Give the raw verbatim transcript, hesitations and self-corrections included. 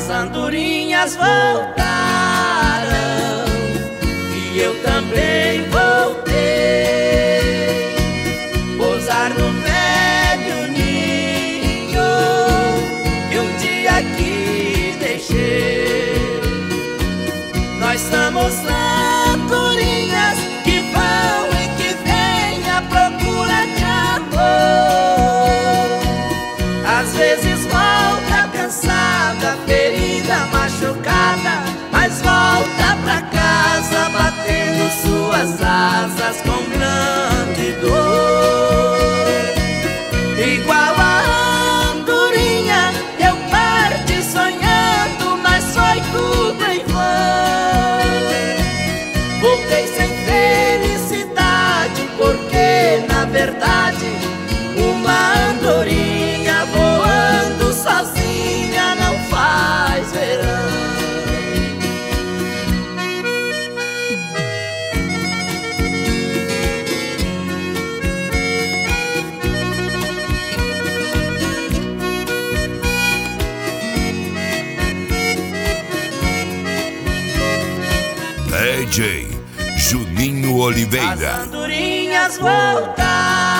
As andorinhas voltaram e eu também voltei. Pousar no velho ninho que um dia aqui deixei. Nós somos andorinhas que vão e que vêm à procura de amor. Às vezes volta cansada, ferida, machucada, mas volta pra casa batendo suas asas com grande dor. Igual a andorinha eu parti sonhando, mas foi tudo em vão. Voltei sem felicidade, porque na verdade uma andorinha voando sozinha não faz verão. D J Juninho Oliveira. As andorinhas voltaram